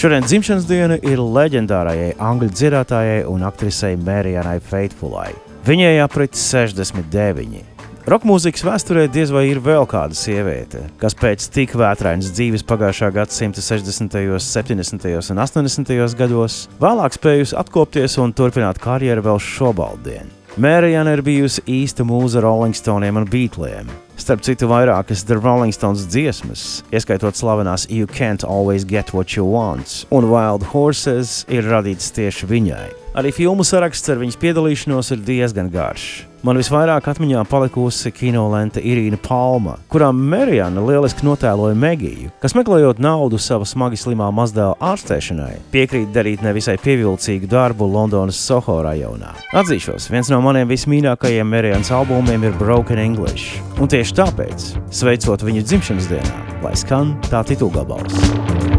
Šodien dzimšanas diena ir leģendārajai angļu dziedātājai un aktrisei Marianai Faithfullai. Viņai aprit 69. Rokmūzikas vēsturē diez vai ir vēl kāda sieviete, kas pēc tik vētrainas dzīves pagājušā gadsimta 60., 70. un 80. gados vēlāk spējusi atkopties un turpināt karjeru vēl šobaldien. Mariana ir bijusi īsta mūza Rolling Stoneiem un Beatliem. Starp citu, vairākas The Rolling Stones dziesmas, ieskaitot slavenās You Can't Always Get What You Want un Wild Horses, ir radītas tieši viņai. Arī filmu saraksts ar viņas piedalīšanos ir diezgan garš. Man visvairāk atmiņā palikusi kinolente Irīna Palma, kurā Mariana lieliski notēloja Megiju, kas meklējot naudu sava smagi slimā mazdēla ārstēšanai, piekrīt darīt nevisai pievilcīgu darbu Londonas Soho rajonā. Atzīšos, viens no maniem vismīļākajiem Marianas albumiem ir Broken English, un tieši tāpēc, sveicot viņu dzimšanas dienā, lai skan tā titulgabals.